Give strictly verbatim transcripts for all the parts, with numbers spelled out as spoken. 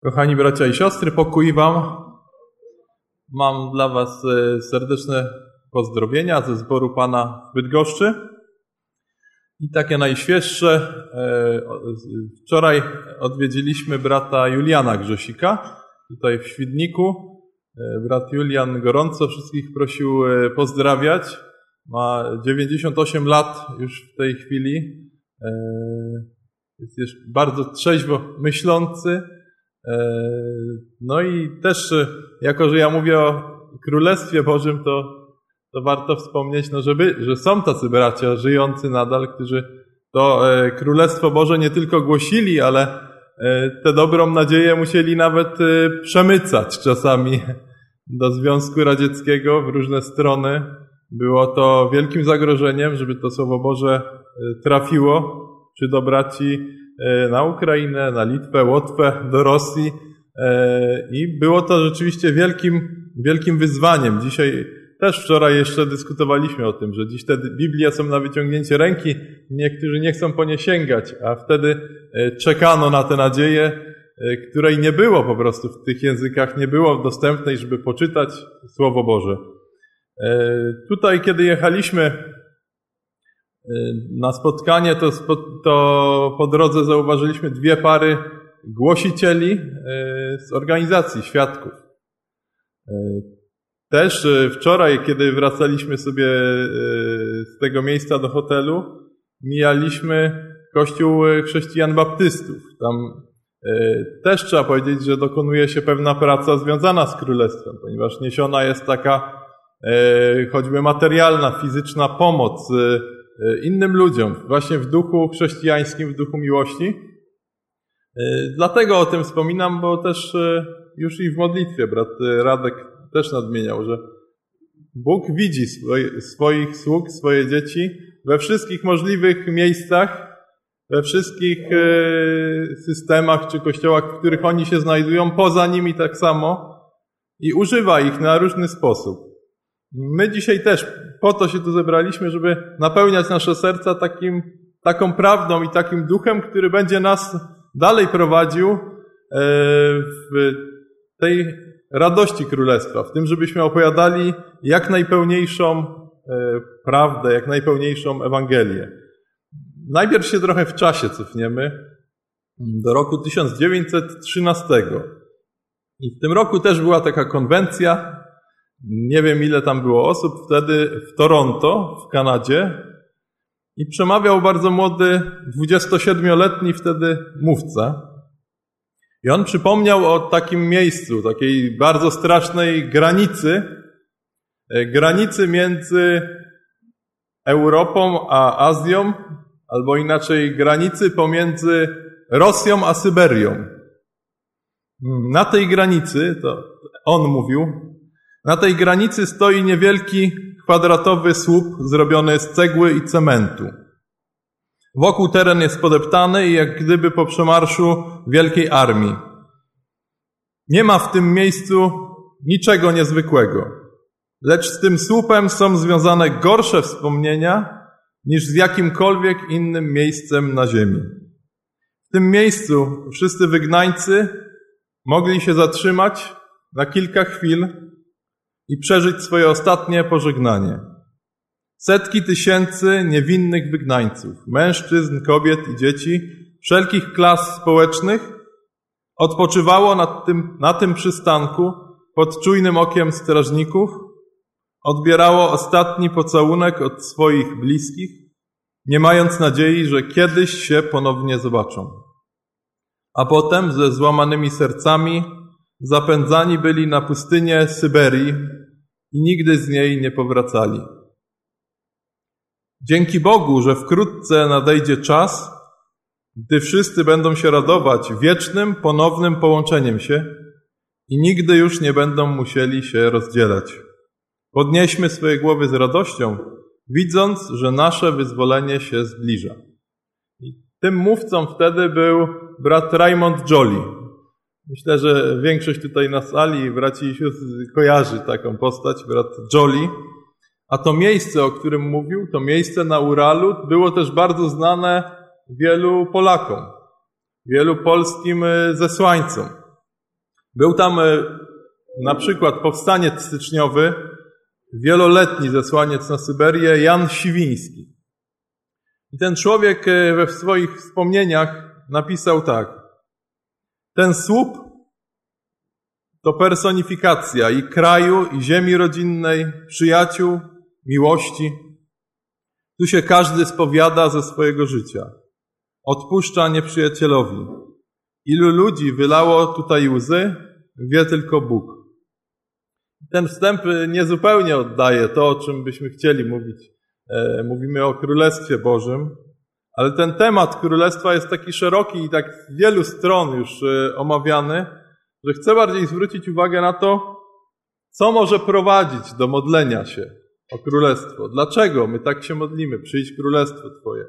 Kochani bracia i siostry, pokój wam. Mam dla was serdeczne pozdrowienia ze zboru Pana w Bydgoszczy. I takie najświeższe. Wczoraj odwiedziliśmy brata Juliana Grzesika, tutaj w Świdniku. Brat Julian gorąco wszystkich prosił pozdrawiać. Ma dziewięćdziesiąt osiem lat już w tej chwili. Jest jeszcze bardzo trzeźwo myślący. No i też, jako że ja mówię o Królestwie Bożym, to, to warto wspomnieć, no żeby, że są tacy bracia żyjący nadal, którzy to Królestwo Boże nie tylko głosili, ale tę dobrą nadzieję musieli nawet przemycać czasami do Związku Radzieckiego w różne strony. Było to wielkim zagrożeniem, żeby to Słowo Boże trafiło czy do braci na Ukrainę, na Litwę, Łotwę, do Rosji i było to rzeczywiście wielkim, wielkim wyzwaniem. Dzisiaj też wczoraj jeszcze dyskutowaliśmy o tym, że dziś te Biblie są na wyciągnięcie ręki, niektórzy nie chcą po nie sięgać, a wtedy czekano na tę nadzieję, której nie było po prostu w tych językach, nie było dostępnej, żeby poczytać Słowo Boże. Tutaj, kiedy jechaliśmy na spotkanie, to, to po drodze zauważyliśmy dwie pary głosicieli z organizacji świadków. Też wczoraj, kiedy wracaliśmy sobie z tego miejsca do hotelu, mijaliśmy kościół chrześcijan baptystów. Tam też trzeba powiedzieć, że dokonuje się pewna praca związana z Królestwem, ponieważ niesiona jest taka choćby materialna, fizyczna pomoc innym ludziom, właśnie w duchu chrześcijańskim, w duchu miłości. Dlatego o tym wspominam, bo też już i w modlitwie brat Radek też nadmieniał, że Bóg widzi swoje, swoich sług, swoje dzieci we wszystkich możliwych miejscach, we wszystkich systemach czy kościołach, w których oni się znajdują, poza nimi tak samo i używa ich na różny sposób. My dzisiaj też po to się tu zebraliśmy, żeby napełniać nasze serca takim, taką prawdą i takim duchem, który będzie nas dalej prowadził w tej radości Królestwa, w tym, żebyśmy opowiadali jak najpełniejszą prawdę, jak najpełniejszą Ewangelię. Najpierw się trochę w czasie cofniemy do roku tysiąc dziewięćset trzynastego. I w tym roku też była taka konwencja. Nie wiem, ile tam było osób wtedy w Toronto, w Kanadzie, i przemawiał bardzo młody, dwudziestosiedmioletni wtedy mówca. I on przypomniał o takim miejscu, takiej bardzo strasznej granicy, granicy między Europą a Azją, albo inaczej granicy pomiędzy Rosją a Syberią. Na tej granicy, to on mówił, na tej granicy stoi niewielki, kwadratowy słup zrobiony z cegły i cementu. Wokół teren jest podeptany i jak gdyby po przemarszu wielkiej armii. Nie ma w tym miejscu niczego niezwykłego, lecz z tym słupem są związane gorsze wspomnienia niż z jakimkolwiek innym miejscem na ziemi. W tym miejscu wszyscy wygnańcy mogli się zatrzymać na kilka chwil i przeżyć swoje ostatnie pożegnanie. Setki tysięcy niewinnych wygnańców, mężczyzn, kobiet i dzieci, wszelkich klas społecznych, odpoczywało na tym, na tym przystanku pod czujnym okiem strażników, odbierało ostatni pocałunek od swoich bliskich, nie mając nadziei, że kiedyś się ponownie zobaczą. A potem ze złamanymi sercami zapędzani byli na pustynię Syberii i nigdy z niej nie powracali. Dzięki Bogu, że wkrótce nadejdzie czas, gdy wszyscy będą się radować wiecznym, ponownym połączeniem się i nigdy już nie będą musieli się rozdzielać. Podnieśmy swoje głowy z radością, widząc, że nasze wyzwolenie się zbliża. I tym mówcą wtedy był brat Raymond Joly. Myślę, że większość tutaj na sali, braci i sióstr, kojarzy taką postać, brat Joly. A to miejsce, o którym mówił, to miejsce na Uralu, było też bardzo znane wielu Polakom, wielu polskim zesłańcom. Był tam na przykład powstaniec styczniowy, wieloletni zesłaniec na Syberię, Jan Siwiński. I ten człowiek we swoich wspomnieniach napisał tak: ten słup to personifikacja i kraju, i ziemi rodzinnej, przyjaciół, miłości. Tu się każdy spowiada ze swojego życia. Odpuszcza nieprzyjacielowi. Ilu ludzi wylało tutaj łzy, wie tylko Bóg. Ten wstęp niezupełnie oddaje to, o czym byśmy chcieli mówić. E, mówimy o Królestwie Bożym, ale ten temat Królestwa jest taki szeroki i tak z wielu stron już e, omawiany, że chcę bardziej zwrócić uwagę na to, co może prowadzić do modlenia się o Królestwo. Dlaczego my tak się modlimy? Przyjdź Królestwo Twoje.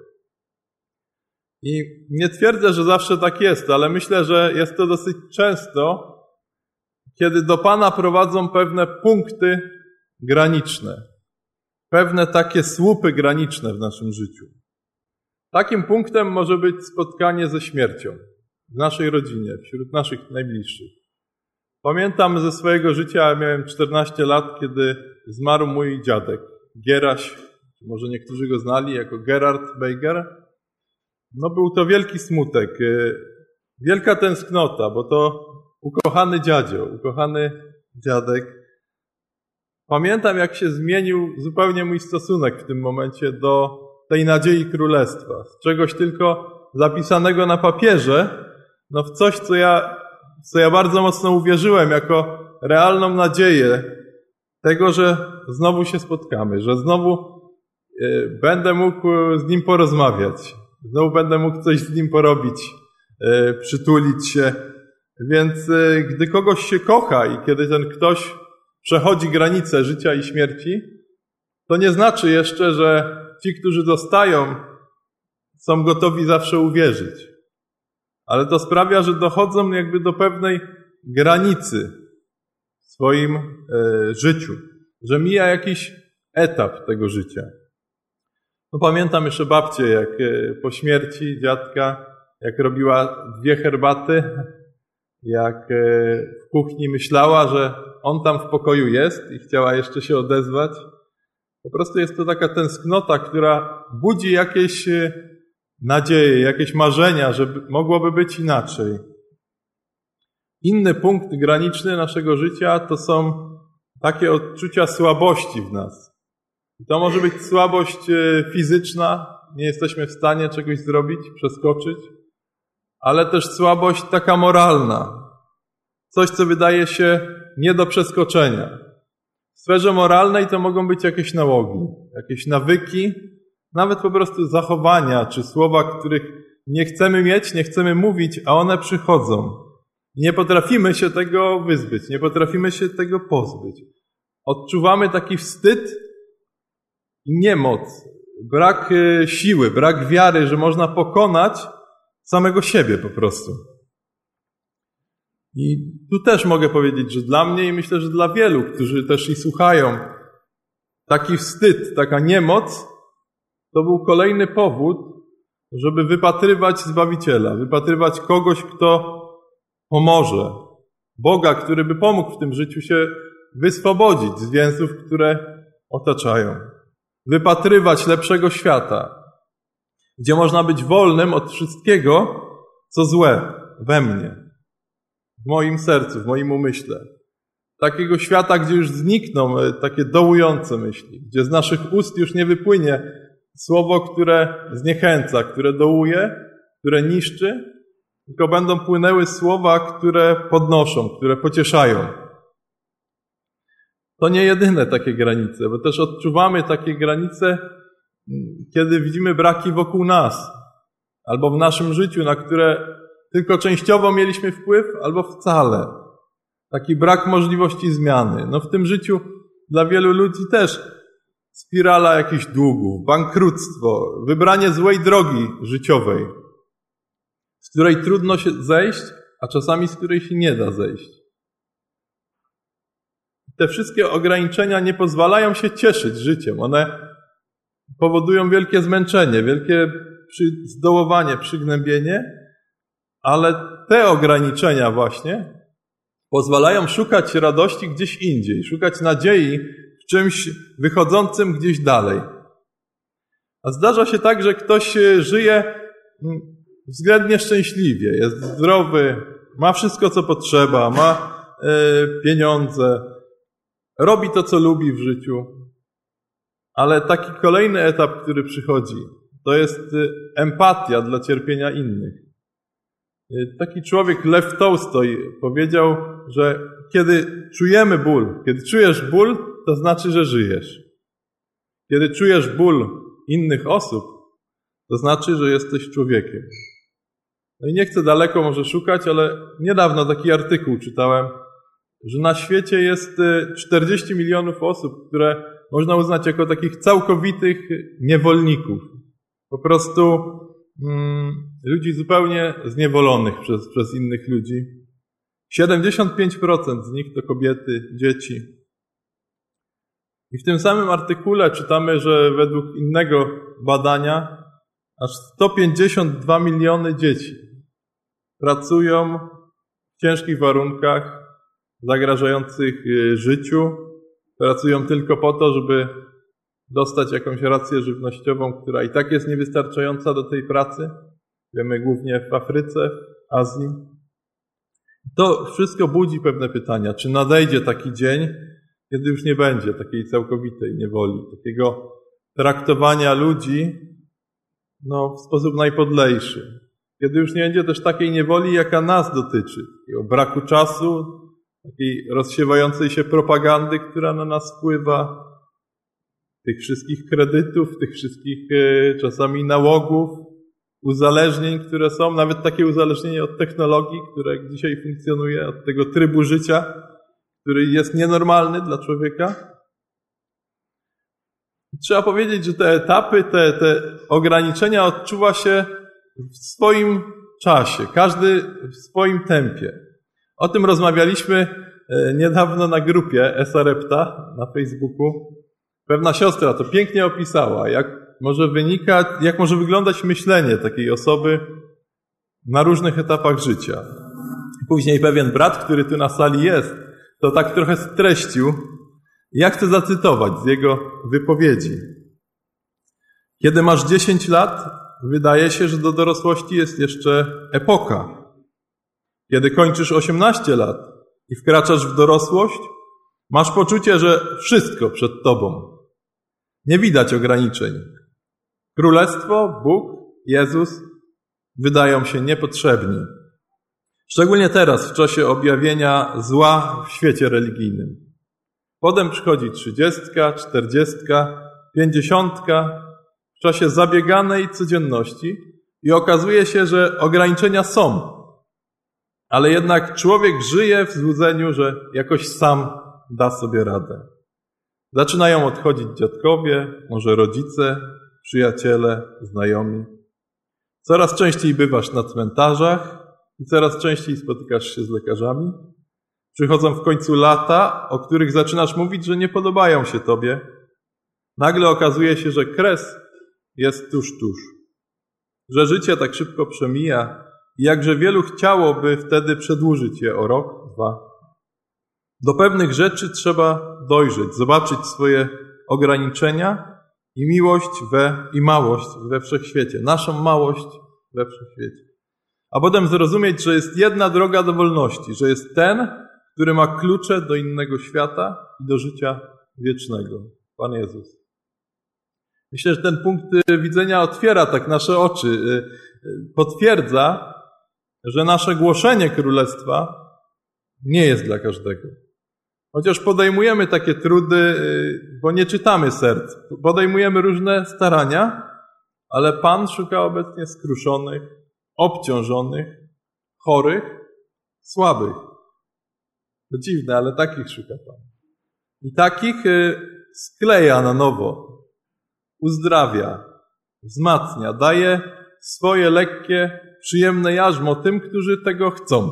I nie twierdzę, że zawsze tak jest, ale myślę, że jest to dosyć często, kiedy do Pana prowadzą pewne punkty graniczne, pewne takie słupy graniczne w naszym życiu. Takim punktem może być spotkanie ze śmiercią w naszej rodzinie, wśród naszych najbliższych. Pamiętam ze swojego życia, ja miałem czternaście lat, kiedy zmarł mój dziadek, Gieraś, może niektórzy go znali jako Gerard Beiger. No był to wielki smutek, wielka tęsknota, bo to ukochany dziadzio, ukochany dziadek. Pamiętam, jak się zmienił zupełnie mój stosunek w tym momencie do tej nadziei królestwa. Z czegoś tylko zapisanego na papierze, no w coś, co ja, co ja bardzo mocno uwierzyłem jako realną nadzieję tego, że znowu się spotkamy, że znowu y, będę mógł z nim porozmawiać, znowu będę mógł coś z nim porobić, y, przytulić się. Więc y, gdy kogoś się kocha i kiedy ten ktoś przechodzi granicę życia i śmierci, to nie znaczy jeszcze, że ci, którzy zostają, są gotowi zawsze uwierzyć. Ale to sprawia, że dochodzą jakby do pewnej granicy w swoim e, życiu, że mija jakiś etap tego życia. No pamiętam jeszcze babcię, jak e, po śmierci dziadka, jak robiła dwie herbaty, jak e, w kuchni myślała, że on tam w pokoju jest i chciała jeszcze się odezwać. Po prostu jest to taka tęsknota, która budzi jakieś nadzieje, jakieś marzenia, że mogłoby być inaczej. Inny punkt graniczny naszego życia to są takie odczucia słabości w nas. I to może być słabość fizyczna, nie jesteśmy w stanie czegoś zrobić, przeskoczyć, ale też słabość taka moralna. Coś, co wydaje się nie do przeskoczenia. W sferze moralnej to mogą być jakieś nałogi, jakieś nawyki, nawet po prostu zachowania czy słowa, których nie chcemy mieć, nie chcemy mówić, a one przychodzą. Nie potrafimy się tego wyzbyć, nie potrafimy się tego pozbyć. Odczuwamy taki wstyd i niemoc, brak siły, brak wiary, że można pokonać samego siebie po prostu. I tu też mogę powiedzieć, że dla mnie i myślę, że dla wielu, którzy też i słuchają, taki wstyd, taka niemoc, to był kolejny powód, żeby wypatrywać Zbawiciela, wypatrywać kogoś, kto pomoże. Boga, który by pomógł w tym życiu się wyswobodzić z więzów, które otaczają. Wypatrywać lepszego świata, gdzie można być wolnym od wszystkiego, co złe we mnie, w moim sercu, w moim umyśle. Takiego świata, gdzie już znikną takie dołujące myśli, gdzie z naszych ust już nie wypłynie słowo, które zniechęca, które dołuje, które niszczy, tylko będą płynęły słowa, które podnoszą, które pocieszają. To nie jedyne takie granice, bo też odczuwamy takie granice, kiedy widzimy braki wokół nas, albo w naszym życiu, na które tylko częściowo mieliśmy wpływ, albo wcale. Taki brak możliwości zmiany. No w tym życiu dla wielu ludzi też spirala jakichś długów, bankructwo, wybranie złej drogi życiowej, z której trudno się zejść, a czasami z której się nie da zejść. Te wszystkie ograniczenia nie pozwalają się cieszyć życiem. One powodują wielkie zmęczenie, wielkie zdołowanie, przygnębienie, ale te ograniczenia właśnie pozwalają szukać radości gdzieś indziej, szukać nadziei w czymś wychodzącym gdzieś dalej. A zdarza się tak, że ktoś żyje względnie szczęśliwie, jest zdrowy, ma wszystko, co potrzeba, ma e, pieniądze, robi to, co lubi w życiu. Ale taki kolejny etap, który przychodzi, to jest empatia dla cierpienia innych. Taki człowiek, Lew Tolstoj, powiedział, że kiedy czujemy ból, kiedy czujesz ból, to znaczy, że żyjesz. Kiedy czujesz ból innych osób, to znaczy, że jesteś człowiekiem. No i nie chcę daleko może szukać, ale niedawno taki artykuł czytałem, że na świecie jest czterdzieści milionów osób, które można uznać jako takich całkowitych niewolników. Po prostu mm, ludzi zupełnie zniewolonych przez, przez innych ludzi. siedemdziesiąt pięć procent z nich to kobiety, dzieci. I w tym samym artykule czytamy, że według innego badania aż sto pięćdziesiąt dwa miliony dzieci pracują w ciężkich warunkach, zagrażających życiu, pracują tylko po to, żeby dostać jakąś rację żywnościową, która i tak jest niewystarczająca do tej pracy. Wiemy głównie w Afryce, w Azji. To wszystko budzi pewne pytania. Czy nadejdzie taki dzień, kiedy już nie będzie takiej całkowitej niewoli, takiego traktowania ludzi no, w sposób najpodlejszy. Kiedy już nie będzie też takiej niewoli, jaka nas dotyczy, takiego braku czasu, takiej rozsiewającej się propagandy, która na nas wpływa, tych wszystkich kredytów, tych wszystkich e, czasami nałogów, uzależnień, które są, nawet takie uzależnienie od technologii, które dzisiaj funkcjonuje, od tego trybu życia, który jest nienormalny dla człowieka. I trzeba powiedzieć, że te etapy, te, te ograniczenia odczuwa się w swoim czasie, każdy w swoim tempie. O tym rozmawialiśmy niedawno na grupie Esarepta na Facebooku. Pewna siostra to pięknie opisała, jak może wynikać, jak może wyglądać myślenie takiej osoby na różnych etapach życia. Później pewien brat, który tu na sali jest, to tak trochę streścił. Ja chcę zacytować z jego wypowiedzi. Kiedy masz dziesięć lat, wydaje się, że do dorosłości jest jeszcze epoka. Kiedy kończysz osiemnaście lat i wkraczasz w dorosłość, masz poczucie, że wszystko przed tobą. Nie widać ograniczeń. Królestwo, Bóg, Jezus wydają się niepotrzebni. Szczególnie teraz, w czasie objawienia zła w świecie religijnym. Potem przychodzi trzydziestka, czterdziestka, pięćdziesiątka, w czasie zabieganej codzienności i okazuje się, że ograniczenia są. Ale jednak człowiek żyje w złudzeniu, że jakoś sam da sobie radę. Zaczynają odchodzić dziadkowie, może rodzice, przyjaciele, znajomi. Coraz częściej bywasz na cmentarzach i coraz częściej spotykasz się z lekarzami. Przychodzą w końcu lata, o których zaczynasz mówić, że nie podobają się tobie. Nagle okazuje się, że kres jest tuż, tuż. Że życie tak szybko przemija i jakże wielu chciałoby wtedy przedłużyć je o rok, dwa. Do pewnych rzeczy trzeba dojrzeć, zobaczyć swoje ograniczenia i miłość we, i małość we wszechświecie. Naszą małość we wszechświecie. A potem zrozumieć, że jest jedna droga do wolności, że jest ten, który ma klucze do innego świata i do życia wiecznego. Pan Jezus. Myślę, że ten punkt widzenia otwiera tak nasze oczy, potwierdza, że nasze głoszenie Królestwa nie jest dla każdego. Chociaż podejmujemy takie trudy, bo nie czytamy serc, podejmujemy różne starania, ale Pan szuka obecnie skruszonych, obciążonych, chorych, słabych. To dziwne, ale takich szuka Pan. I takich skleja na nowo, uzdrawia, wzmacnia, daje swoje lekkie, przyjemne jarzmo tym, którzy tego chcą.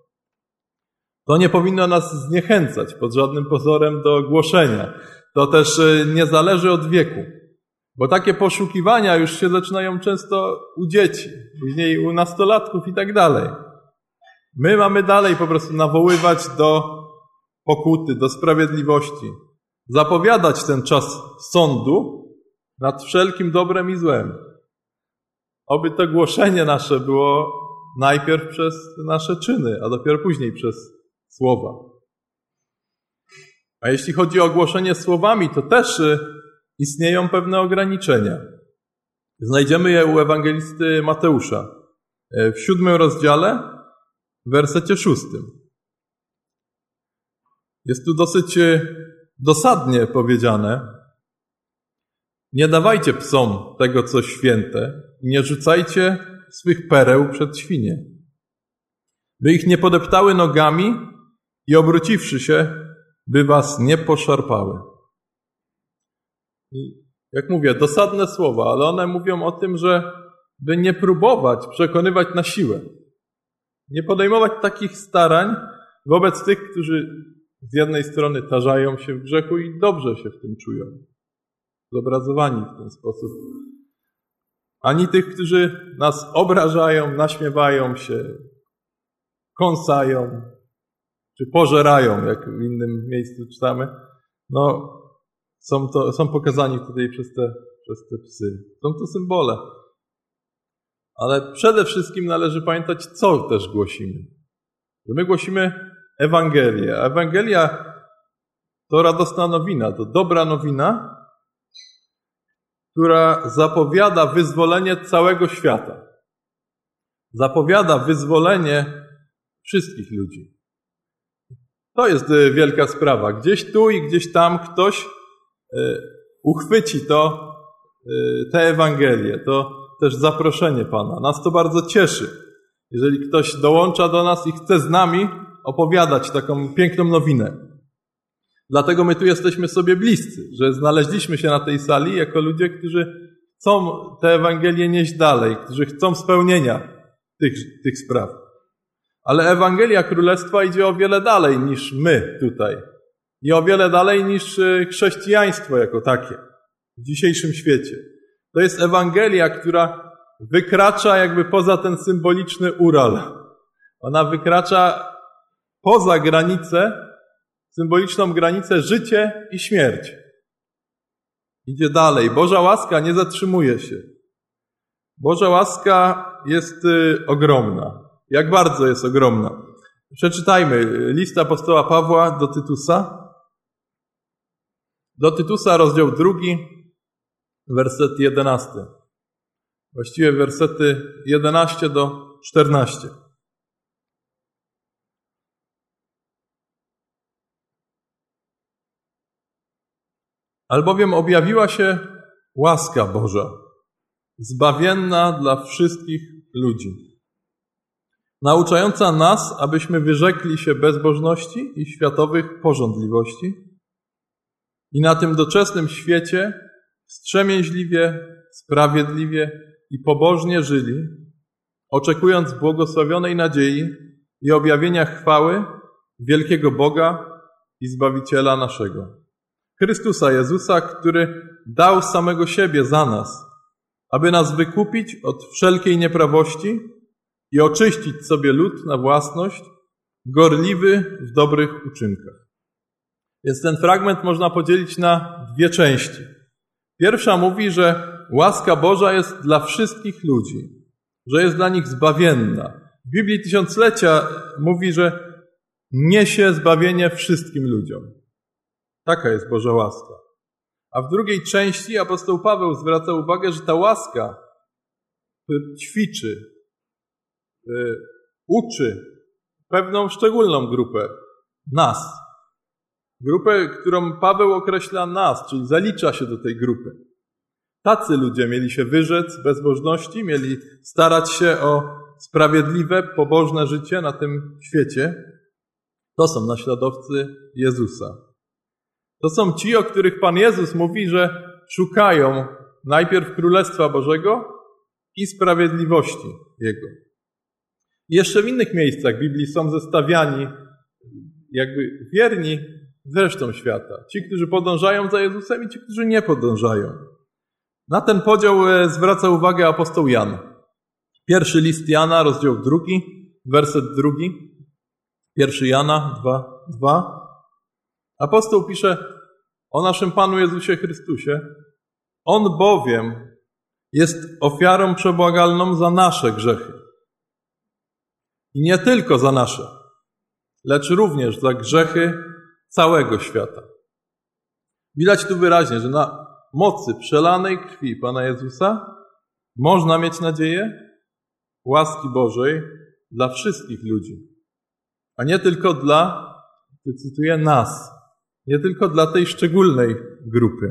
To nie powinno nas zniechęcać pod żadnym pozorem do głoszenia. To też nie zależy od wieku, bo takie poszukiwania już się zaczynają często u dzieci, później u nastolatków i tak dalej. My mamy dalej po prostu nawoływać do pokuty, do sprawiedliwości. Zapowiadać ten czas sądu nad wszelkim dobrem i złem. Oby to głoszenie nasze było najpierw przez nasze czyny, a dopiero później przez słowa. A jeśli chodzi o głoszenie słowami, to też istnieją pewne ograniczenia. Znajdziemy je u ewangelisty Mateusza w siódmym rozdziale, w wersecie szóstym. Jest tu dosyć dosadnie powiedziane: nie dawajcie psom tego, co święte, i nie rzucajcie swych pereł przed świnie, by ich nie podeptały nogami i obróciwszy się, by was nie poszarpały. I jak mówię, dosadne słowa, ale one mówią o tym, że by nie próbować przekonywać na siłę. Nie podejmować takich starań wobec tych, którzy z jednej strony tarzają się w grzechu i dobrze się w tym czują. Zobrazowani w ten sposób. Ani tych, którzy nas obrażają, naśmiewają się, kąsają, czy pożerają, jak w innym miejscu czytamy. No, są, to, są pokazani tutaj przez te, przez te psy. Są to symbole. Ale przede wszystkim należy pamiętać, co też głosimy. Że my głosimy Ewangelię. A Ewangelia to radosna nowina, to dobra nowina, która zapowiada wyzwolenie całego świata. Zapowiada wyzwolenie wszystkich ludzi. To jest wielka sprawa. Gdzieś tu i gdzieś tam ktoś uchwyci to, tę Ewangelię, to też zaproszenie Pana. Nas to bardzo cieszy, jeżeli ktoś dołącza do nas i chce z nami opowiadać taką piękną nowinę. Dlatego my tu jesteśmy sobie bliscy, że znaleźliśmy się na tej sali jako ludzie, którzy chcą tę Ewangelię nieść dalej, którzy chcą spełnienia tych, tych spraw. Ale Ewangelia Królestwa idzie o wiele dalej niż my tutaj. I o wiele dalej niż chrześcijaństwo jako takie w dzisiejszym świecie. To jest Ewangelia, która wykracza jakby poza ten symboliczny Ural. Ona wykracza poza granicę, symboliczną granicę życie i śmierć. Idzie dalej. Boża łaska nie zatrzymuje się. Boża łaska jest y, ogromna. Jak bardzo jest ogromna. Przeczytajmy list apostoła Pawła do Tytusa. Do Tytusa, rozdział drugi, werset jedenasty. Właściwie wersety jedenaście do czternaście. Albowiem objawiła się łaska Boża, zbawienna dla wszystkich ludzi, nauczająca nas, abyśmy wyrzekli się bezbożności i światowych porządliwości i na tym doczesnym świecie wstrzemięźliwie, sprawiedliwie i pobożnie żyli, oczekując błogosławionej nadziei i objawienia chwały wielkiego Boga i Zbawiciela naszego, Chrystusa Jezusa, który dał samego siebie za nas, aby nas wykupić od wszelkiej nieprawości i oczyścić sobie lud na własność, gorliwy w dobrych uczynkach. Więc ten fragment można podzielić na dwie części. Pierwsza mówi, że łaska Boża jest dla wszystkich ludzi, że jest dla nich zbawienna. W Biblii Tysiąclecia mówi, że niesie zbawienie wszystkim ludziom. Taka jest Boża łaska. A w drugiej części apostoł Paweł zwraca uwagę, że ta łaska ćwiczy, uczy pewną szczególną grupę, nas. Grupę, którą Paweł określa nas, czyli zalicza się do tej grupy. Tacy ludzie mieli się wyrzec bezbożności, mieli starać się o sprawiedliwe, pobożne życie na tym świecie. To są naśladowcy Jezusa. To są ci, o których Pan Jezus mówi, że szukają najpierw Królestwa Bożego i sprawiedliwości Jego. I jeszcze w innych miejscach Biblii są zestawiani jakby wierni z resztą świata. Ci, którzy podążają za Jezusem i ci, którzy nie podążają. Na ten podział zwraca uwagę apostoł Jan. Pierwszy list Jana, rozdział drugi, werset drugi. Pierwszy Jana dwa, dwa. Apostoł pisze o naszym Panu Jezusie Chrystusie. On bowiem jest ofiarą przebłagalną za nasze grzechy. I nie tylko za nasze, lecz również za grzechy całego świata. Widać tu wyraźnie, że na mocy przelanej krwi Pana Jezusa można mieć nadzieję łaski Bożej dla wszystkich ludzi, a nie tylko dla, cytuję, nas, nie tylko dla tej szczególnej grupy.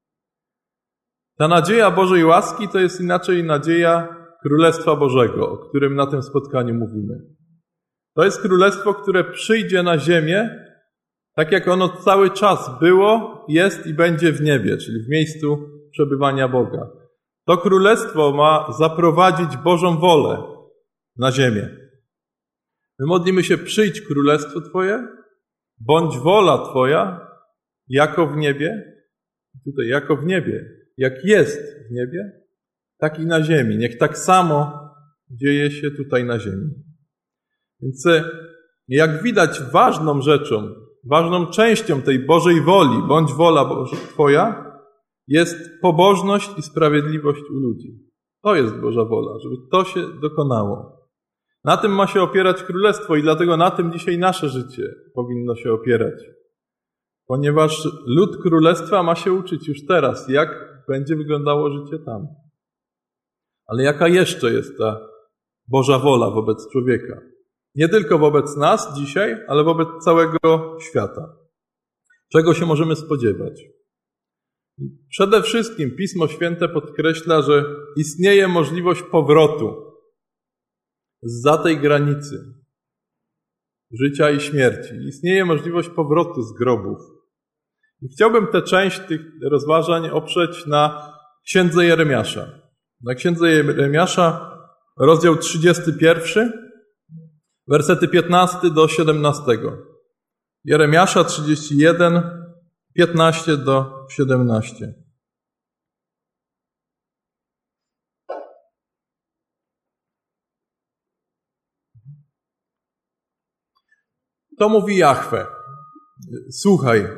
Ta nadzieja Bożej łaski to jest inaczej nadzieja Królestwa Bożego, o którym na tym spotkaniu mówimy. To jest królestwo, które przyjdzie na ziemię, tak jak ono cały czas było, jest i będzie w niebie, czyli w miejscu przebywania Boga. To królestwo ma zaprowadzić Bożą wolę na ziemię. My modlimy się: przyjdź królestwo Twoje, bądź wola Twoja, jako w niebie, tutaj jako w niebie, jak jest w niebie, tak i na ziemi. Niech tak samo dzieje się tutaj na ziemi. Więc jak widać, ważną rzeczą, ważną częścią tej Bożej woli, bądź wola Boża Twoja, jest pobożność i sprawiedliwość u ludzi. To jest Boża wola, żeby to się dokonało. Na tym ma się opierać królestwo i dlatego na tym dzisiaj nasze życie powinno się opierać. Ponieważ lud królestwa ma się uczyć już teraz, jak będzie wyglądało życie tam. Ale jaka jeszcze jest ta Boża wola wobec człowieka? Nie tylko wobec nas dzisiaj, ale wobec całego świata. Czego się możemy spodziewać? Przede wszystkim Pismo Święte podkreśla, że istnieje możliwość powrotu zza tej granicy życia i śmierci. Istnieje możliwość powrotu z grobów. I chciałbym tę część tych rozważań oprzeć na Księdze Jeremiasza. Na Księdze Jeremiasza, rozdział trzydziesty pierwszy, wersety piętnasty do siedemnastego. Jeremiasza trzydzieści jeden, piętnaście do siedemnastu. To mówi Jahwe. Słuchaj.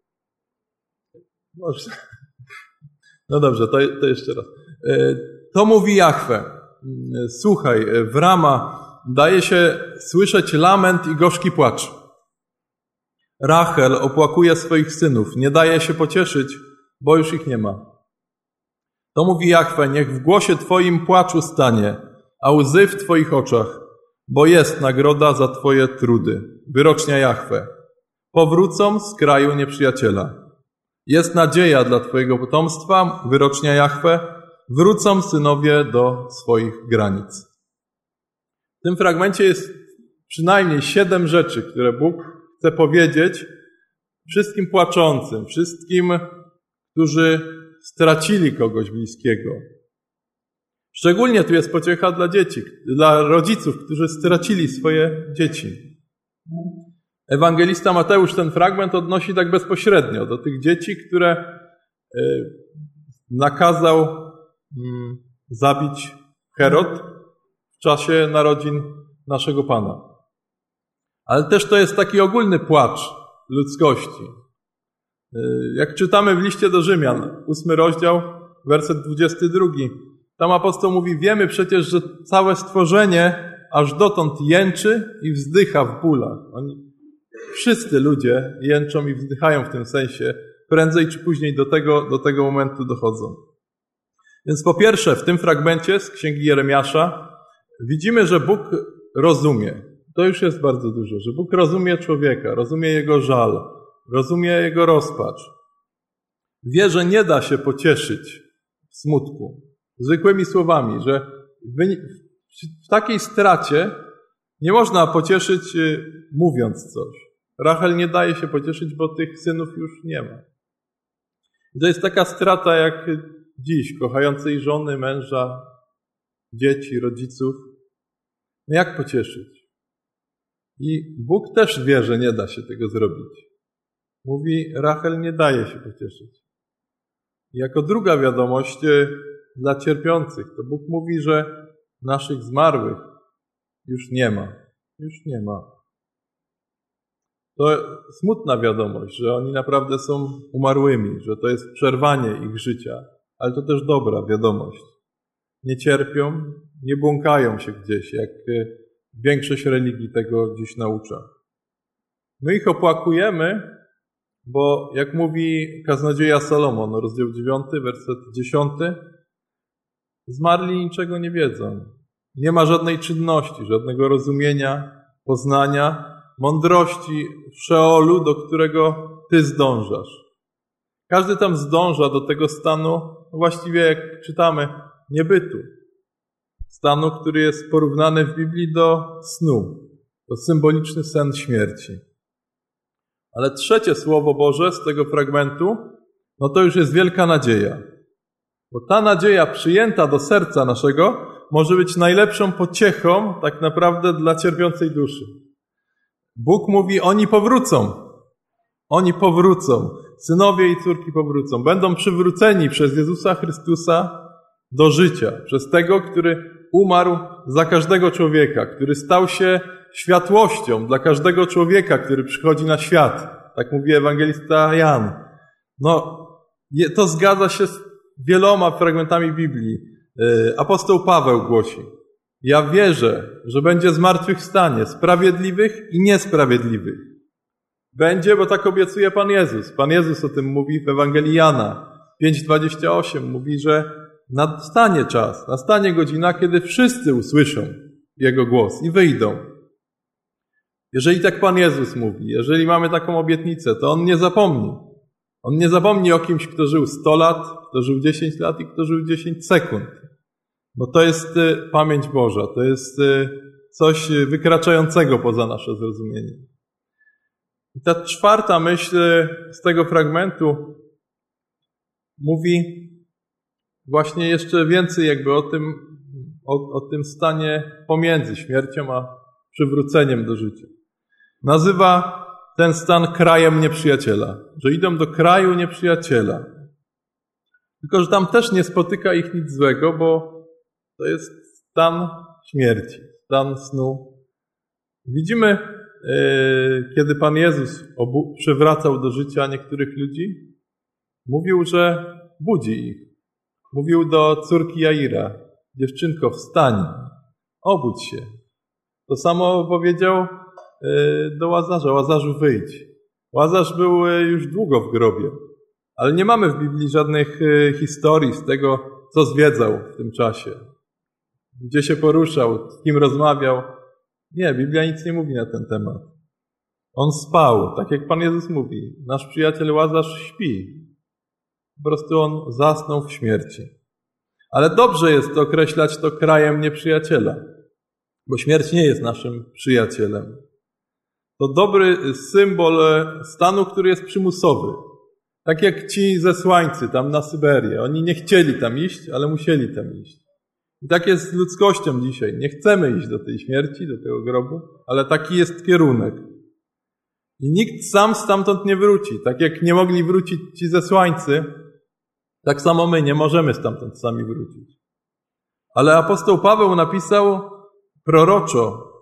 No dobrze, to, to jeszcze raz. To mówi Jahwe. Słuchaj, w Rama daje się słyszeć lament i gorzki płacz. Rachel opłakuje swoich synów, nie daje się pocieszyć, bo już ich nie ma. To mówi Jahwe, niech w głosie Twoim płaczu stanie, a łzy w Twoich oczach, bo jest nagroda za Twoje trudy. Wyrocznia Jahwe. Powrócą z kraju nieprzyjaciela. Jest nadzieja dla Twojego potomstwa, wyrocznia Jahwe. Wrócą synowie do swoich granic. W tym fragmencie jest przynajmniej siedem rzeczy, które Bóg chce powiedzieć wszystkim płaczącym, wszystkim, którzy stracili kogoś bliskiego. Szczególnie tu jest pociecha dla dzieci, dla rodziców, którzy stracili swoje dzieci. Ewangelista Mateusz ten fragment odnosi tak bezpośrednio do tych dzieci, które nakazał zabić Herod w czasie narodzin naszego Pana. Ale też to jest taki ogólny płacz ludzkości. Jak czytamy w liście do Rzymian, ósmy rozdział, werset dwudziesty drugi, tam apostoł mówi: wiemy przecież, że całe stworzenie aż dotąd jęczy i wzdycha w bólach. Oni, wszyscy ludzie jęczą i wzdychają w tym sensie. Prędzej czy później do tego, do tego momentu dochodzą. Więc po pierwsze, w tym fragmencie z Księgi Jeremiasza widzimy, że Bóg rozumie. To już jest bardzo dużo, że Bóg rozumie człowieka, rozumie jego żal, rozumie jego rozpacz. Wie, że nie da się pocieszyć w smutku zwykłymi słowami, że w takiej stracie nie można pocieszyć mówiąc coś. Rachel nie daje się pocieszyć, bo tych synów już nie ma. I to jest taka strata jak dziś, kochającej żony, męża, dzieci, rodziców. No jak pocieszyć? I Bóg też wie, że nie da się tego zrobić. Mówi, Rachel nie daje się pocieszyć. I jako druga wiadomość dla cierpiących, to Bóg mówi, że naszych zmarłych już nie ma. Już nie ma. To smutna wiadomość, że oni naprawdę są umarłymi, że to jest przerwanie ich życia, ale to też dobra wiadomość. Nie cierpią, nie błąkają się gdzieś, jak większość religii tego dziś naucza. My ich opłakujemy, bo jak mówi kaznodzieja Salomon, rozdział dziewiąty, werset dziesiąty, zmarli niczego nie wiedzą. Nie ma żadnej czynności, żadnego rozumienia, poznania, mądrości w Szeolu, do którego ty zdążasz. Każdy tam zdąża do tego stanu, właściwie jak czytamy, niebytu. Stanu, który jest porównany w Biblii do snu. To symboliczny sen śmierci. Ale trzecie Słowo Boże z tego fragmentu, no to już jest wielka nadzieja. Bo ta nadzieja przyjęta do serca naszego może być najlepszą pociechą tak naprawdę dla cierpiącej duszy. Bóg mówi, oni powrócą. Oni powrócą. Synowie i córki powrócą. Będą przywróceni przez Jezusa Chrystusa do życia. Przez tego, który umarł za każdego człowieka, który stał się światłością dla każdego człowieka, który przychodzi na świat. Tak mówi ewangelista Jan. No, to zgadza się z wieloma fragmentami Biblii. Apostoł Paweł głosi: ja wierzę, że będzie zmartwychwstanie sprawiedliwych i niesprawiedliwych. Będzie, bo tak obiecuje Pan Jezus. Pan Jezus o tym mówi w Ewangelii Jana pięć dwadzieścia osiem. Mówi, że nastanie czas, nastanie godzina, kiedy wszyscy usłyszą Jego głos i wyjdą. Jeżeli tak Pan Jezus mówi, jeżeli mamy taką obietnicę, to On nie zapomni. On nie zapomni o kimś, kto żył sto lat, kto żył dziesięć lat i kto żył dziesięć sekund. Bo to jest pamięć Boża, to jest coś wykraczającego poza nasze zrozumienie. I ta czwarta myśl z tego fragmentu mówi właśnie jeszcze więcej jakby o tym, o, o tym stanie pomiędzy śmiercią a przywróceniem do życia. Nazywa ten stan krajem nieprzyjaciela, że idą do kraju nieprzyjaciela. Tylko że tam też nie spotyka ich nic złego, bo to jest stan śmierci, stan snu. Widzimy, yy, kiedy Pan Jezus obu- przywracał do życia niektórych ludzi, mówił, że budzi ich. Mówił do córki Jaira: dziewczynko, wstań, obudź się. To samo powiedział yy, do Łazarza: Łazarzu, wyjdź. Łazarz był już długo w grobie, ale nie mamy w Biblii żadnych yy, historii z tego, co zwiedzał w tym czasie. Gdzie się poruszał, z kim rozmawiał. Nie, Biblia nic nie mówi na ten temat. On spał, tak jak Pan Jezus mówi. Nasz przyjaciel Łazarz śpi. Po prostu on zasnął w śmierci. Ale dobrze jest określać to krajem nieprzyjaciela, bo śmierć nie jest naszym przyjacielem. To dobry symbol stanu, który jest przymusowy. Tak jak ci zesłańcy tam na Syberię. Oni nie chcieli tam iść, ale musieli tam iść. I tak jest z ludzkością dzisiaj. Nie chcemy iść do tej śmierci, do tego grobu, ale taki jest kierunek. I nikt sam stamtąd nie wróci. Tak jak nie mogli wrócić ci zesłańcy, tak samo my nie możemy stamtąd sami wrócić. Ale apostoł Paweł napisał proroczo,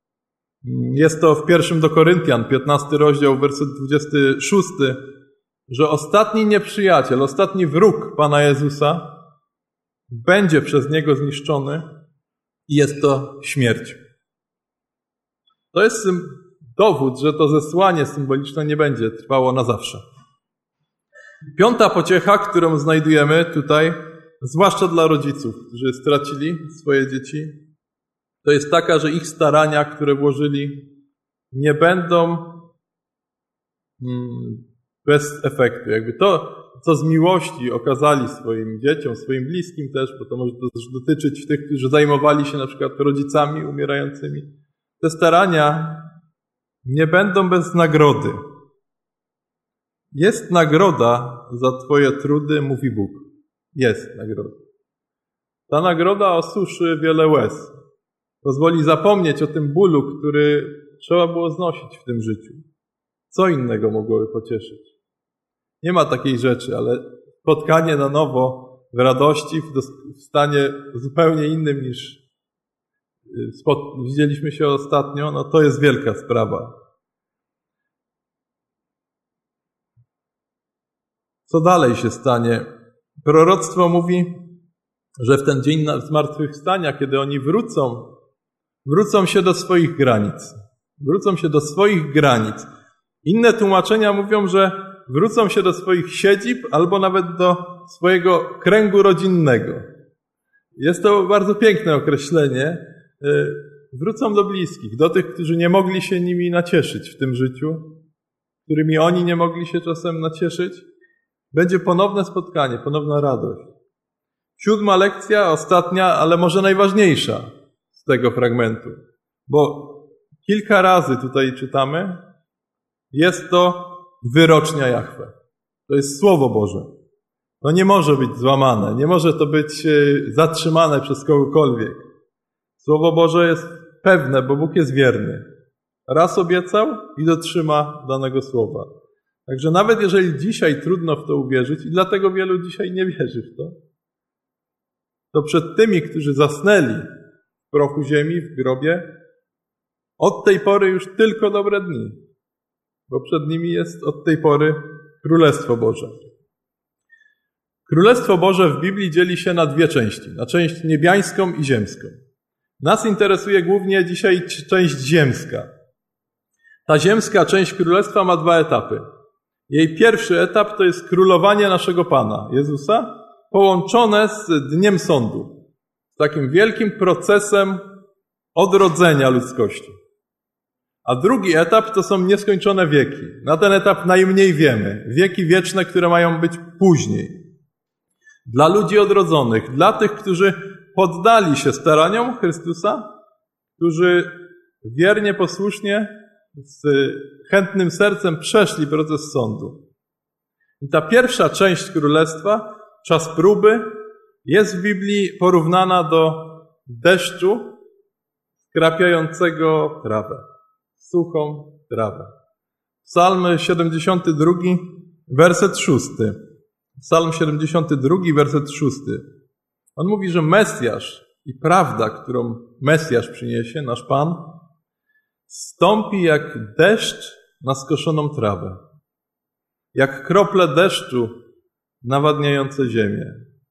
jest to w pierwszym do Koryntian, piętnasty rozdział, werset dwudziesty szósty, że ostatni nieprzyjaciel, ostatni wróg Pana Jezusa będzie przez Niego zniszczony i jest to śmierć. To jest dowód, że to zesłanie symboliczne nie będzie trwało na zawsze. Piąta pociecha, którą znajdujemy tutaj, zwłaszcza dla rodziców, którzy stracili swoje dzieci, to jest taka, że ich starania, które włożyli, nie będą bez efektu. Jakby to, co z miłości okazali swoim dzieciom, swoim bliskim też, bo to może też dotyczyć tych, którzy zajmowali się na przykład rodzicami umierającymi. Te starania nie będą bez nagrody. Jest nagroda za Twoje trudy, mówi Bóg. Jest nagroda. Ta nagroda osuszy wiele łez. Pozwoli zapomnieć o tym bólu, który trzeba było znosić w tym życiu. Co innego mogłoby pocieszyć? Nie ma takiej rzeczy, ale spotkanie na nowo w radości, w stanie zupełnie innym niż widzieliśmy się ostatnio, no to jest wielka sprawa. co dalej się stanie. Proroctwo mówi, że w ten dzień zmartwychwstania, kiedy oni wrócą, wrócą się do swoich granic. Wrócą się do swoich granic. Inne tłumaczenia mówią, że wrócą się do swoich siedzib albo nawet do swojego kręgu rodzinnego. Jest to bardzo piękne określenie. Wrócą do bliskich, do tych, którzy nie mogli się nimi nacieszyć w tym życiu, którymi oni nie mogli się czasem nacieszyć. Będzie ponowne spotkanie, ponowna radość. Siódma lekcja, ostatnia, ale może najważniejsza z tego fragmentu, bo kilka razy tutaj czytamy, jest to wyrocznia Jahwe. To jest Słowo Boże. To nie może być złamane, nie może to być zatrzymane przez kogokolwiek. Słowo Boże jest pewne, bo Bóg jest wierny. Raz obiecał i dotrzyma danego słowa. Także nawet jeżeli dzisiaj trudno w to uwierzyć i dlatego wielu dzisiaj nie wierzy w to, to przed tymi, którzy zasnęli w prochu ziemi, w grobie, od tej pory już tylko dobre dni, bo przed nimi jest od tej pory Królestwo Boże. Królestwo Boże w Biblii dzieli się na dwie części, na część niebiańską i ziemską. Nas interesuje głównie dzisiaj część ziemska. Ta ziemska część Królestwa ma dwa etapy. Jej pierwszy etap to jest królowanie naszego Pana, Jezusa, połączone z Dniem Sądu, z takim wielkim procesem odrodzenia ludzkości. A drugi etap to są nieskończone wieki. Na ten etap najmniej wiemy. Wieki wieczne, które mają być później. Dla ludzi odrodzonych, dla tych, którzy poddali się staraniom Chrystusa, którzy wiernie, posłusznie, z chętnym sercem przeszli proces sądu. I ta pierwsza część Królestwa, czas próby, jest w Biblii porównana do deszczu skrapiającego trawę, suchą trawę. Psalm siedemdziesiąty drugi, werset szósty. Psalm siedemdziesiąty drugi, werset szósty. On mówi, że Mesjasz i prawda, którą Mesjasz przyniesie, nasz Pan, stąpi jak deszcz na skoszoną trawę, jak krople deszczu nawadniające ziemię.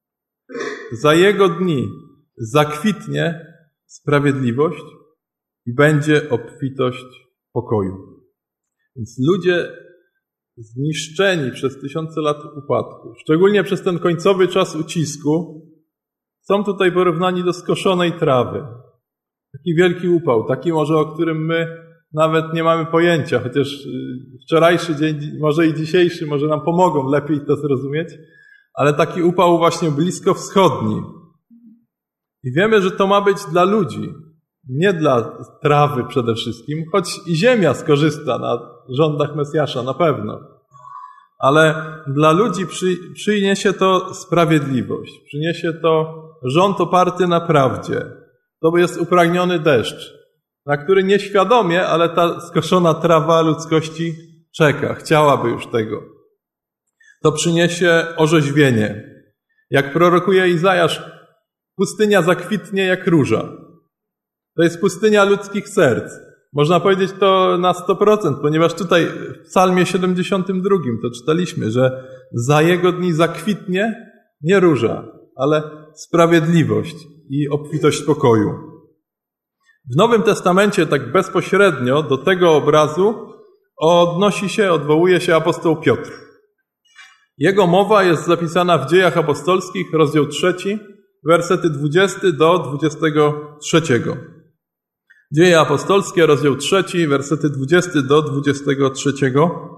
Za jego dni zakwitnie sprawiedliwość i będzie obfitość pokoju. Więc ludzie zniszczeni przez tysiące lat upadku, szczególnie przez ten końcowy czas ucisku, są tutaj porównani do skoszonej trawy. Taki wielki upał, taki może, o którym my nawet nie mamy pojęcia, chociaż wczorajszy dzień, może i dzisiejszy, może nam pomogą lepiej to zrozumieć, ale taki upał właśnie bliskowschodni. I wiemy, że to ma być dla ludzi, nie dla trawy przede wszystkim, choć i ziemia skorzysta na rządach Mesjasza, na pewno. Ale dla ludzi przy, przyniesie to sprawiedliwość, przyniesie to rząd oparty na prawdzie. To jest upragniony deszcz, na który nieświadomie, ale ta skoszona trawa ludzkości czeka, chciałaby już tego. To przyniesie orzeźwienie. Jak prorokuje Izajasz, pustynia zakwitnie jak róża. To jest pustynia ludzkich serc. Można powiedzieć to na sto procent, ponieważ tutaj w Psalmie siedemdziesiątym drugim to czytaliśmy, że za jego dni zakwitnie nie róża, ale sprawiedliwość i obfitość pokoju. W Nowym Testamencie tak bezpośrednio do tego obrazu odnosi się, odwołuje się apostoł Piotr. Jego mowa jest zapisana w Dziejach Apostolskich, rozdział trzeci, wersety dwudziesty do dwudziestego trzeciego. Dzieje apostolskie, rozdział trzeci, wersety dwudziesty do dwudziestego trzeciego.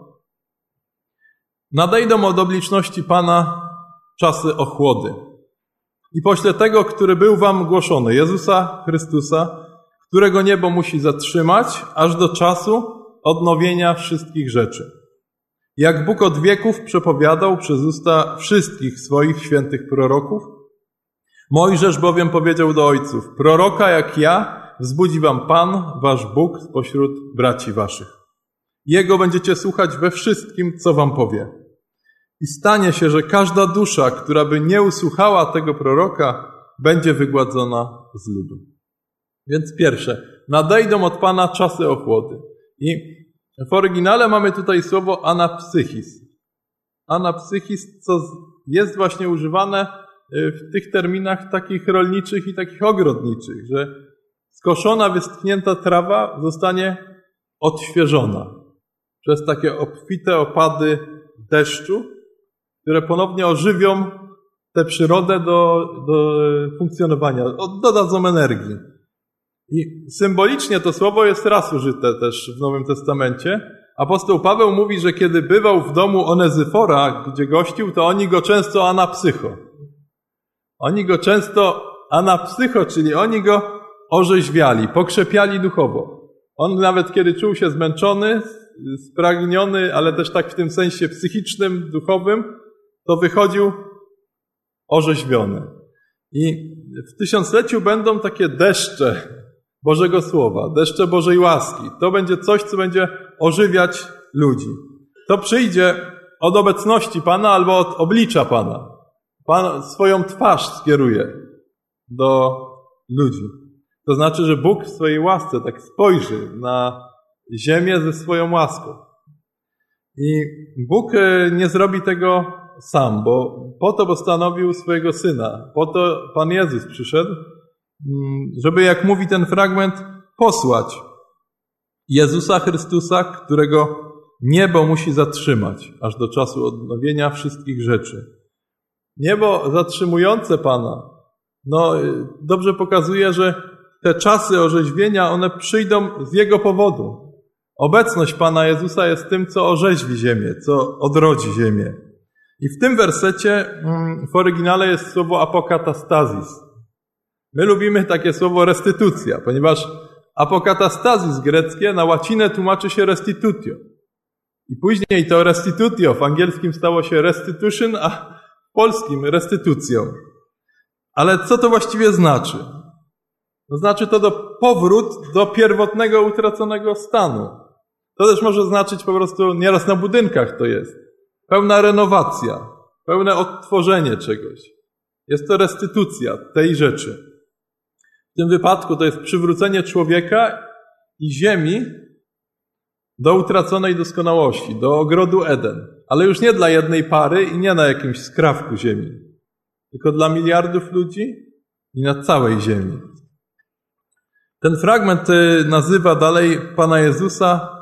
Nadejdą od obliczności Pana czasy ochłody. I pośle tego, który był wam głoszony, Jezusa Chrystusa, którego niebo musi zatrzymać, aż do czasu odnowienia wszystkich rzeczy. Jak Bóg od wieków przepowiadał przez usta wszystkich swoich świętych proroków, Mojżesz bowiem powiedział do ojców, proroka jak ja wzbudzi wam Pan, wasz Bóg, spośród braci waszych. Jego będziecie słuchać we wszystkim, co wam powie. I stanie się, że każda dusza, która by nie usłuchała tego proroka, będzie wygładzona z ludu. Więc pierwsze, nadejdą od Pana czasy ochłody. I w oryginale mamy tutaj słowo anapsychis. anapsychis, co jest właśnie używane w tych terminach takich rolniczych i takich ogrodniczych, że skoszona, wyschnięta trawa zostanie odświeżona przez takie obfite opady deszczu, które ponownie ożywią tę przyrodę do, do funkcjonowania, dodadzą energii. I symbolicznie to słowo jest raz użyte też w Nowym Testamencie. Apostoł Paweł mówi, że kiedy bywał w domu Onezyfora, gdzie gościł, to oni go często anapsycho. Oni go często anapsycho, czyli oni go orzeźwiali, pokrzepiali duchowo. On nawet kiedy czuł się zmęczony, spragniony, ale też tak w tym sensie psychicznym, duchowym, to wychodził orzeźwiony. I w tysiącleciu będą takie deszcze Bożego Słowa, deszcze Bożej łaski. To będzie coś, co będzie ożywiać ludzi. To przyjdzie od obecności Pana albo od oblicza Pana. Pan swoją twarz skieruje do ludzi. To znaczy, że Bóg w swojej łasce tak spojrzy na ziemię ze swoją łaską. I Bóg nie zrobi tego sam, bo po to postanowił swojego Syna. Po to Pan Jezus przyszedł, żeby, jak mówi ten fragment, posłać Jezusa Chrystusa, którego niebo musi zatrzymać, aż do czasu odnowienia wszystkich rzeczy. Niebo zatrzymujące Pana, no dobrze pokazuje, że te czasy orzeźwienia, one przyjdą z Jego powodu. Obecność Pana Jezusa jest tym, co orzeźwi ziemię, co odrodzi ziemię. I w tym wersecie w oryginale jest słowo apokatastazis. My lubimy takie słowo restytucja, ponieważ apokatastazis greckie na łacinę tłumaczy się restitutio. I później to restitutio w angielskim stało się restitution, a w polskim restytucją. Ale co to właściwie znaczy? To znaczy to do powrót do pierwotnego utraconego stanu. To też może znaczyć po prostu, nieraz na budynkach to jest, pełna renowacja, pełne odtworzenie czegoś. Jest to restytucja tej rzeczy. W tym wypadku to jest przywrócenie człowieka i ziemi do utraconej doskonałości, do ogrodu Eden. Ale już nie dla jednej pary i nie na jakimś skrawku ziemi, tylko dla miliardów ludzi i na całej ziemi. Ten fragment nazywa dalej Pana Jezusa,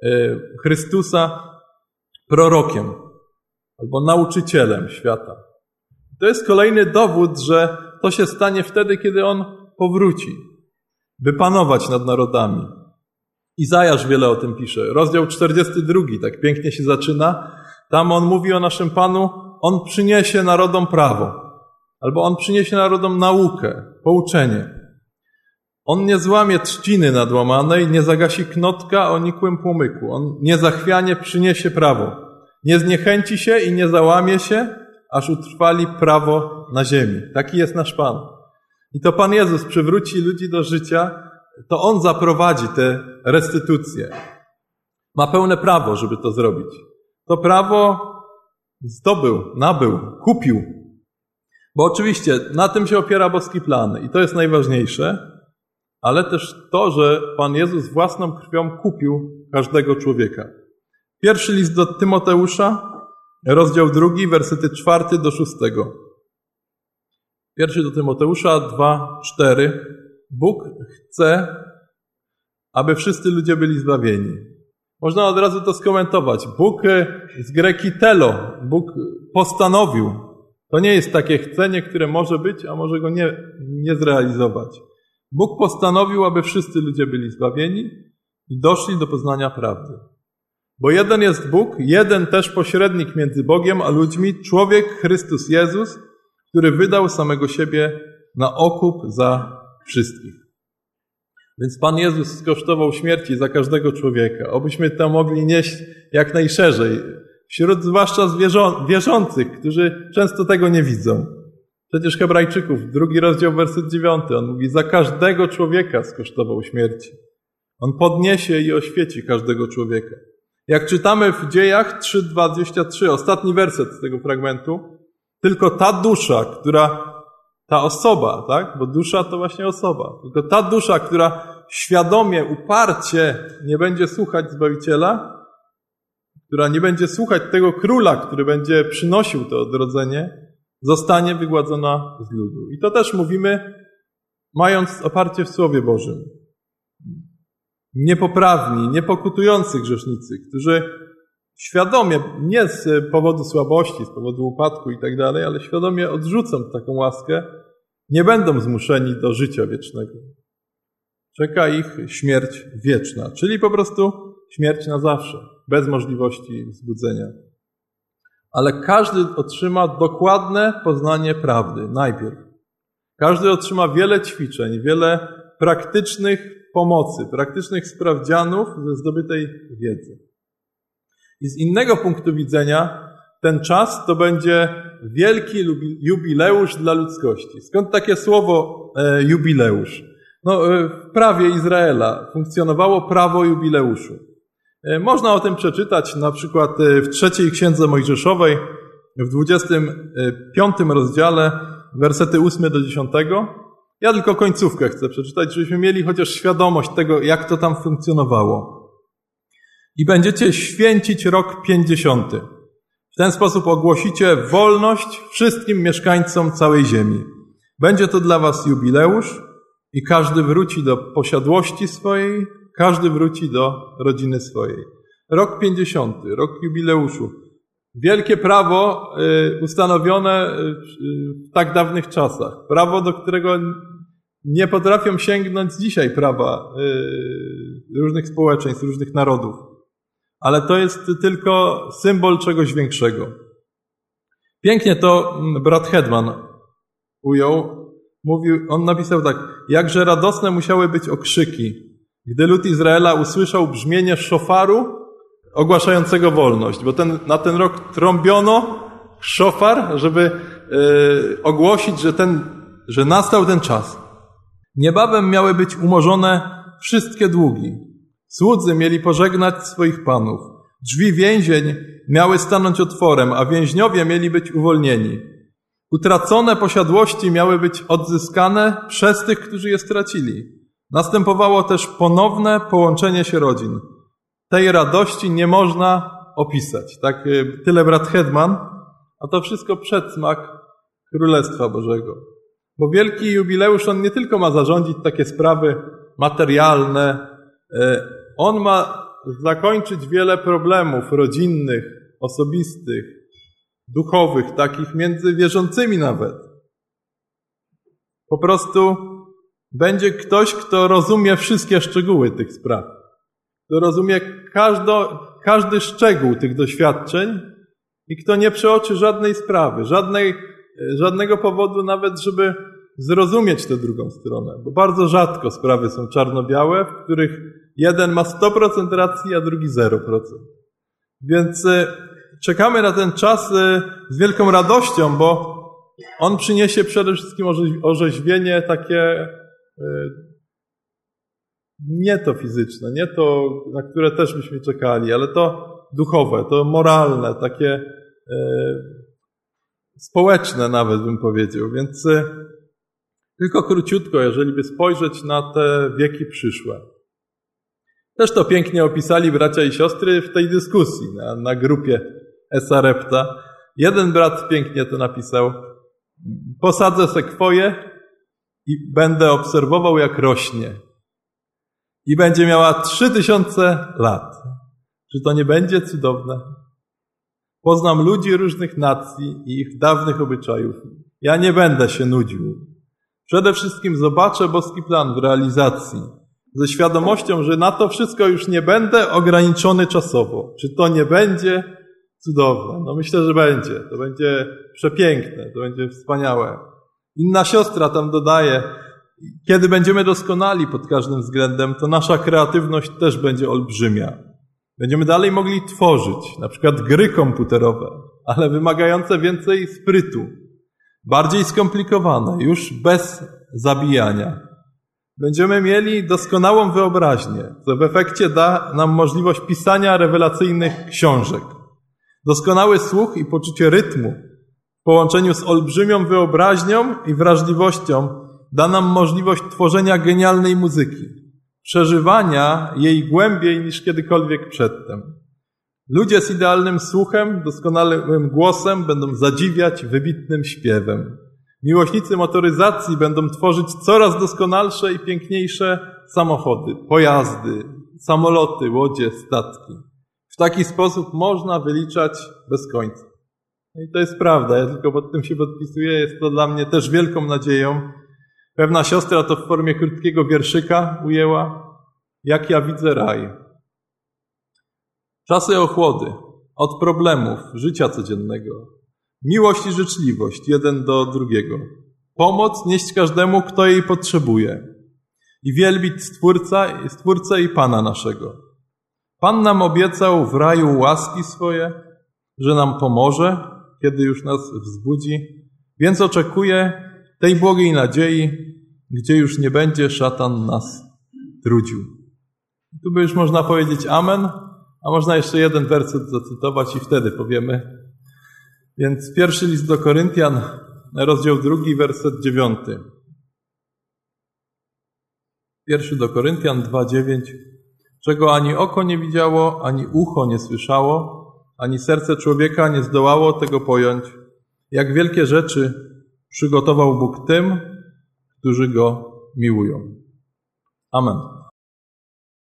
Chrystusa, prorokiem albo nauczycielem świata. To jest kolejny dowód, że to się stanie wtedy, kiedy On powróci, by panować nad narodami. Izajasz wiele o tym pisze. Rozdział czterdziesty drugi, tak pięknie się zaczyna. Tam on mówi o naszym Panu, On przyniesie narodom prawo, albo On przyniesie narodom naukę, pouczenie. On nie złamie trzciny nadłamanej, nie zagasi knotka o nikłym płomyku. On niezachwianie przyniesie prawo. Nie zniechęci się i nie załamie się, aż utrwali prawo na ziemi. Taki jest nasz Pan. I to Pan Jezus przywróci ludzi do życia, to On zaprowadzi tę restytucję. Ma pełne prawo, żeby to zrobić. To prawo zdobył, nabył, kupił. Bo oczywiście na tym się opiera boski plan i to jest najważniejsze, ale też to, że Pan Jezus własną krwią kupił każdego człowieka. Pierwszy list do Tymoteusza, rozdział drugi, wersety czwarty do szóstego. Pierwszy do Tymoteusza dwa, cztery. Bóg chce, aby wszyscy ludzie byli zbawieni. Można od razu to skomentować. Bóg z greki telo, Bóg postanowił. To nie jest takie chcenie, które może być, a może go nie, nie zrealizować. Bóg postanowił, aby wszyscy ludzie byli zbawieni i doszli do poznania prawdy. Bo jeden jest Bóg, jeden też pośrednik między Bogiem a ludźmi, człowiek Chrystus Jezus, który wydał samego siebie na okup za wszystkich. Więc Pan Jezus skosztował śmierci za każdego człowieka. Obyśmy to mogli nieść jak najszerzej, wśród zwłaszcza zwierzą- wierzących, którzy często tego nie widzą. Przecież Hebrajczyków, drugi rozdział, werset dziewiąty, on mówi, za każdego człowieka skosztował śmierci. On podniesie i oświeci każdego człowieka. Jak czytamy w Dziejach trzy, dwadzieścia trzy, ostatni werset z tego fragmentu, tylko ta dusza, która, ta osoba, tak, bo dusza to właśnie osoba, tylko ta dusza, która świadomie, uparcie nie będzie słuchać Zbawiciela, która nie będzie słuchać tego króla, który będzie przynosił to odrodzenie, zostanie wygładzona z ludu. I to też mówimy, mając oparcie w Słowie Bożym. Niepoprawni, niepokutujący grzesznicy, którzy świadomie, nie z powodu słabości, z powodu upadku i tak dalej, ale świadomie odrzucą taką łaskę, nie będą zmuszeni do życia wiecznego. Czeka ich śmierć wieczna, czyli po prostu śmierć na zawsze, bez możliwości wzbudzenia. Ale każdy otrzyma dokładne poznanie prawdy najpierw. Każdy otrzyma wiele ćwiczeń, wiele praktycznych pomocy, praktycznych sprawdzianów ze zdobytej wiedzy. I z innego punktu widzenia ten czas to będzie wielki jubileusz dla ludzkości. Skąd takie słowo e, jubileusz? No, e, w prawie Izraela funkcjonowało prawo jubileuszu. E, można o tym przeczytać na przykład e, w trzeciej Księdze Mojżeszowej, w dwudziestym piątym rozdziale, wersety ósmy do dziesiątego. Ja tylko końcówkę chcę przeczytać, żebyśmy mieli chociaż świadomość tego, jak to tam funkcjonowało. I będziecie święcić rok pięćdziesiąty. W ten sposób ogłosicie wolność wszystkim mieszkańcom całej ziemi. Będzie to dla was jubileusz i każdy wróci do posiadłości swojej, każdy wróci do rodziny swojej. Rok pięćdziesiąty, rok jubileuszu. Wielkie prawo y, ustanowione y, w tak dawnych czasach. Prawo, do którego nie potrafią sięgnąć dzisiaj prawa y, różnych społeczeństw, różnych narodów. Ale to jest tylko symbol czegoś większego. Pięknie to brat Hedman ujął. Mówił, on napisał tak: jakże radosne musiały być okrzyki, gdy lud Izraela usłyszał brzmienie szofaru ogłaszającego wolność, bo ten, na ten rok trąbiono szofar, żeby yy, ogłosić, że, ten, że nastał ten czas. Niebawem miały być umorzone wszystkie długi. Słudzy mieli pożegnać swoich panów. Drzwi więzień miały stanąć otworem, a więźniowie mieli być uwolnieni. Utracone posiadłości miały być odzyskane przez tych, którzy je stracili. Następowało też ponowne połączenie się rodzin. Tej radości nie można opisać. Tak, tyle brat Hedman, a to wszystko przedsmak Królestwa Bożego. Bo wielki jubileusz, on nie tylko ma zarządzić takie sprawy materialne, on ma zakończyć wiele problemów rodzinnych, osobistych, duchowych, takich między wierzącymi nawet. Po prostu będzie ktoś, kto rozumie wszystkie szczegóły tych spraw. Kto rozumie każdo, każdy szczegół tych doświadczeń i kto nie przeoczy żadnej sprawy, żadnej, żadnego powodu nawet, żeby zrozumieć tę drugą stronę. Bo bardzo rzadko sprawy są czarno-białe, w których jeden ma sto procent racji, a drugi zero procent. Więc czekamy na ten czas z wielką radością, bo on przyniesie przede wszystkim orzeźwienie takie nie to fizyczne, nie to, na które też byśmy czekali, ale to duchowe, to moralne, takie e, społeczne nawet bym powiedział. Więc e, tylko króciutko, jeżeli by spojrzeć na te wieki przyszłe. Też to pięknie opisali bracia i siostry w tej dyskusji na, na grupie Esarepta. Jeden brat pięknie to napisał: posadzę sekwoję i będę obserwował, jak rośnie. I będzie miała trzy tysiące lat. Czy to nie będzie cudowne? Poznam ludzi różnych nacji i ich dawnych obyczajów. Ja nie będę się nudził. Przede wszystkim zobaczę boski plan w realizacji, ze świadomością, że na to wszystko już nie będę ograniczony czasowo. Czy to nie będzie cudowne? No myślę, że będzie. To będzie przepiękne, to będzie wspaniałe. Inna siostra tam dodaje: kiedy będziemy doskonali pod każdym względem, to nasza kreatywność też będzie olbrzymia. Będziemy dalej mogli tworzyć, na przykład gry komputerowe, ale wymagające więcej sprytu, bardziej skomplikowane, już bez zabijania. Będziemy mieli doskonałą wyobraźnię, co w efekcie da nam możliwość pisania rewelacyjnych książek. Doskonały słuch i poczucie rytmu w połączeniu z olbrzymią wyobraźnią i wrażliwością da nam możliwość tworzenia genialnej muzyki, przeżywania jej głębiej niż kiedykolwiek przedtem. Ludzie z idealnym słuchem, doskonałym głosem będą zadziwiać wybitnym śpiewem. Miłośnicy motoryzacji będą tworzyć coraz doskonalsze i piękniejsze samochody, pojazdy, samoloty, łodzie, statki. W taki sposób można wyliczać bez końca. No i to jest prawda, ja tylko pod tym się podpisuję, jest to dla mnie też wielką nadzieją. Pewna siostra to w formie krótkiego wierszyka ujęła, jak ja widzę raj. Czasy ochłody, od problemów, życia codziennego. Miłość i życzliwość, jeden do drugiego. Pomoc nieść każdemu, kto jej potrzebuje. I wielbić Stwórca, Stwórcę i Pana naszego. Pan nam obiecał w raju łaski swoje, że nam pomoże, kiedy już nas wzbudzi. Więc oczekuję tej błogiej nadziei, gdzie już nie będzie szatan nas trudził. Tu by już można powiedzieć amen, a można jeszcze jeden werset zacytować i wtedy powiemy. Więc pierwszy list do Koryntian, rozdział drugi, werset dziewiąty. Pierwszy do Koryntian dwa, dziewięć. Czego ani oko nie widziało, ani ucho nie słyszało, ani serce człowieka nie zdołało tego pojąć, jak wielkie rzeczy przygotował Bóg tym, którzy Go miłują. Amen.